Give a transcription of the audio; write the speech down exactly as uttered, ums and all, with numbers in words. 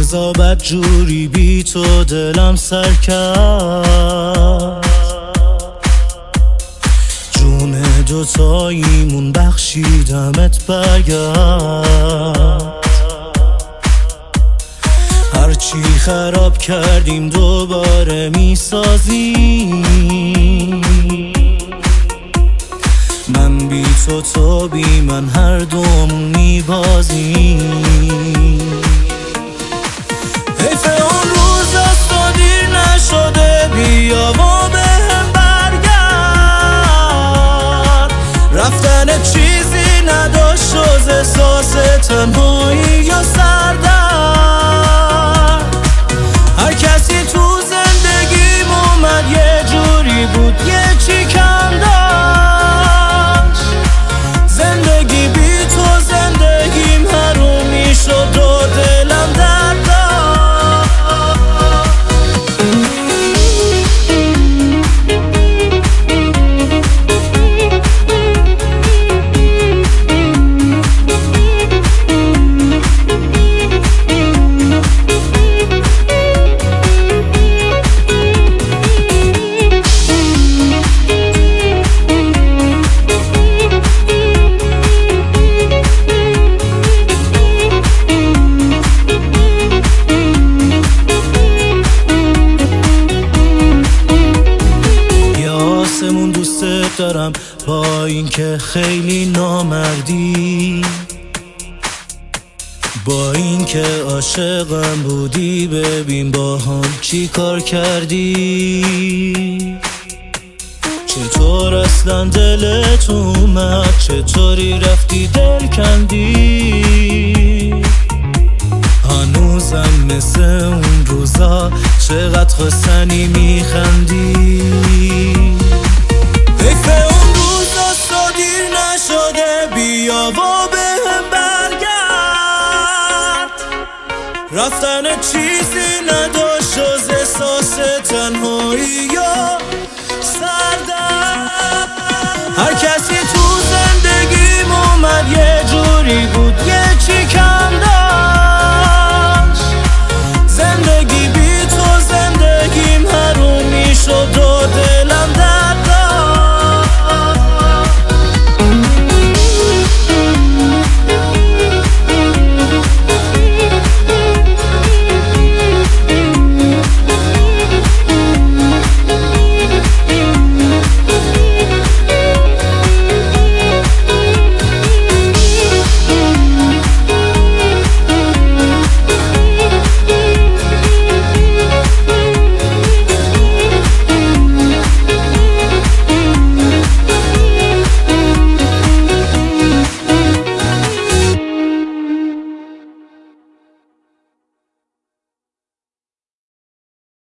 روزا بد جوری بی تو دلم سر کرد، جون دوتاییمون بخشیدمت برگرد. هرچی خراب کردیم دوباره میسازیم، من بی تو تو بی من هر دوم میبازیم. حیف اون روز است و دیر نشده، بیا و بهم برگرد. رفتن چیزی نداشت جز احساس تنهایی یا سردرد. هر کسی تو زندگیم اومد یه جوری بود یه چی کم داشت. زندگی بی تو زندگیم حرومی شد و دلم درد داشت. دوستت دارم با اینکه خیلی نامردی، با اینکه عاشقم بودی ببین با هم چی کار کردی. چطور اصلا دلت اومد، چطوری رفتی دل کندی. هنوزم مثل اون روزا چقدر خواستنی میخندی. حیف اون روزاست و دیر نشده، بیا و بهم برگرد. رفتن چیزی نداشت جز احساس تنهایی یا سردرد. هر کسی تو زندگیم اومد یه جوری بود